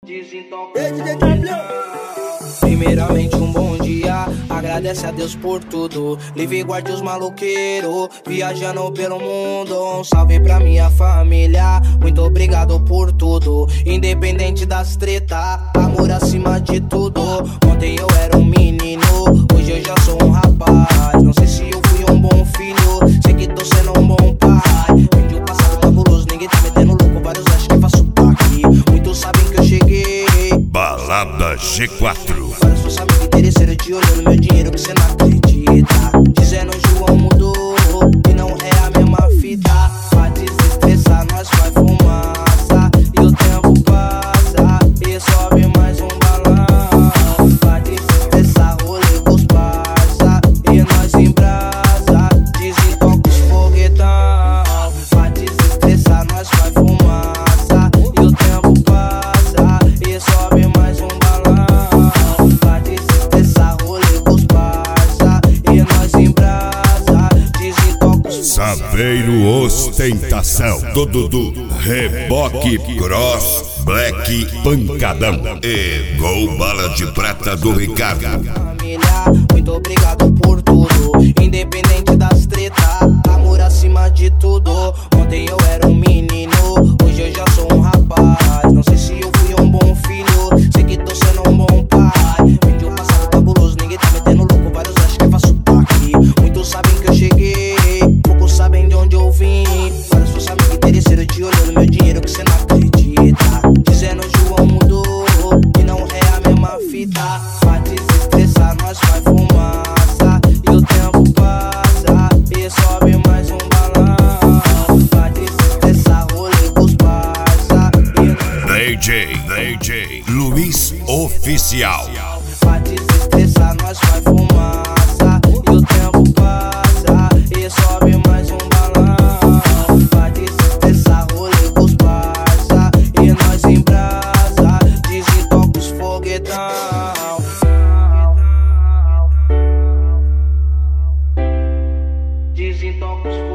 Primeiramente um bom dia, agradece a Deus por tudo. Livre e guarde os maloqueiros, viajando pelo mundo. Um salve pra minha família, muito obrigado por tudo. Independente das treta, amor acima de tudo. Ontem eu era um menino, hoje eu já sou um rapaz. Não sei se eu fui um bom filho, sei que tô sendo um bom pai. Vim de um passado cabuloso, ninguém tá metendo louco, vários acham que faço aqui. Muitos sabem que eu cheguei. Balada G4. Vários só sabem que interesseiro de olho no meu dinheiro que cê não acredita. Dizendo João mudou e não é a mesma fita. Pra desestressar nós vai fumaça e o tempo passa e sobe mais um balão. Pra desestressar rolê com os parça e nós em brasa, desentoca os foguetão. Pra desestressar nós vai fumaça e o tempo passa e sobe mais um balão. Pra desestressar rolê com os parça e nós em brasa, desentoca os Saveiro Ostentação do Dudu, Reboque Cross, Black Pancadão e Gol Bala de Prata do Ricardo. Família, muito obrigado por tudo. Independente das treta, amor acima de tudo. Ontem eu era um menino, hoje eu já sou um rapaz. Não sei se eu fui um bom filho, sei que tô sendo um bom pai. Vim de um passado cabuloso, ninguém tá metendo louco, vários acham que faço aqui. Muitos sabem que eu cheguei, poucos sabem de onde eu vim. Vários só sabem que interesseiro de olho no meu dinheiro que cê não acredita. Dizendo João mudou e não é a mesma fita. Pra desestressar nós vai fumaça e o tempo passa e sobe mais um balão. Pra desestressar rolê com os parça e DJ Luiz Oficial. pra desestressar nós vai fumaça e o tempo passa e sobe mais um balão. Pra desestressar rolê com os parça e nós em brasa, desentoca os foguetão. Desentoca os foguetão.